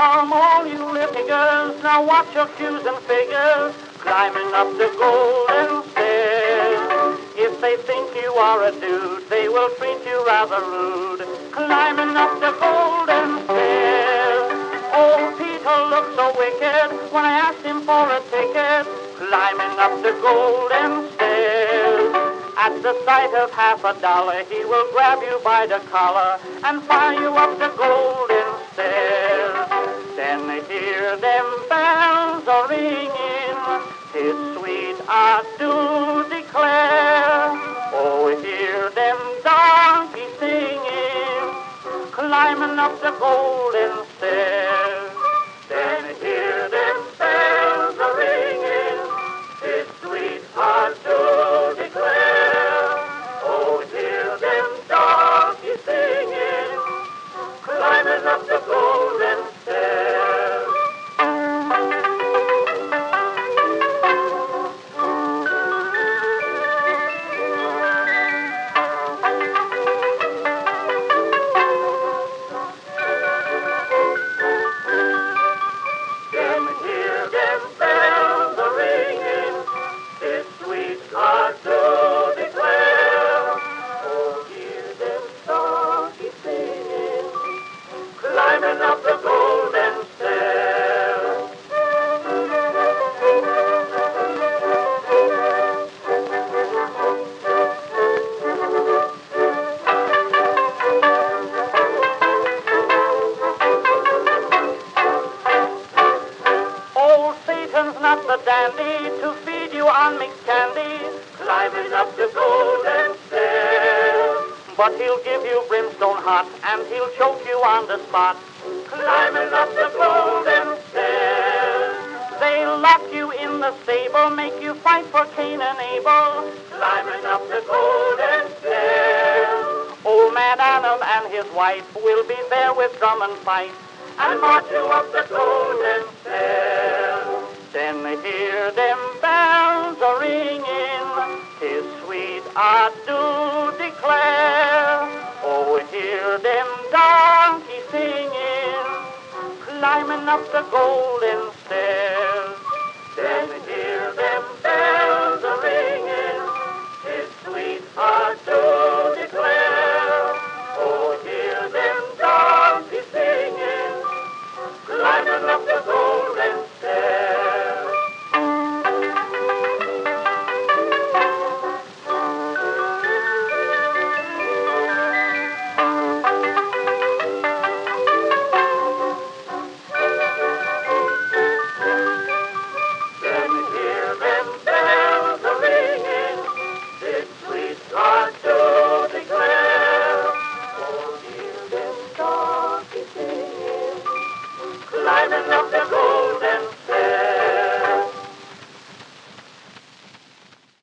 Come all you little figures, now watch your cues and figures, climbing up the golden stairs. If they think you are a dude, they will treat you rather rude, climbing up the golden stairs. Old Peter looked so wicked when I asked him for a ticket, climbing up the golden stairs. At the sight of $50, he will grab you by the collar and fire you up the golden stairs. Then hear them bells a ringing, 'tis sweet I do declare. Oh, hear them donkeys singing, climbing up the golden stairs. Then hear them bells a ringing, 'tis sweet I do declare. Oh, hear them donkeys singing, climbing up the golden stairs. Then hear them bells a ringing, 'tis sweet I do declare. Oh, hear them donkeys singing, climbing up the golden stairs. Old Satan's not the dandy to feed you on mixed candy, climbing up the golden stairs. But he'll give you brimstone hot and he'll choke you on the spot, climbing up the golden stairs. They'll lock you in the stable, make you fight for Cain and Abel, climbing up the golden stairs. Old man Adam and his wife will be there with drum and fife and march you up the golden stairs. Then hear them bells a ringing, 'tis sweet I do declare. Oh, hear them donkeys singing, climbing up the golden stairs. Then hear them bells a ringing, 'tis sweet I do declare. Oh, hear them donkeys singing, climbing up the golden stairs. Then hear them bells a ringing, 'tis sweet I do declare. Oh, hear them donkeys singing, climbing up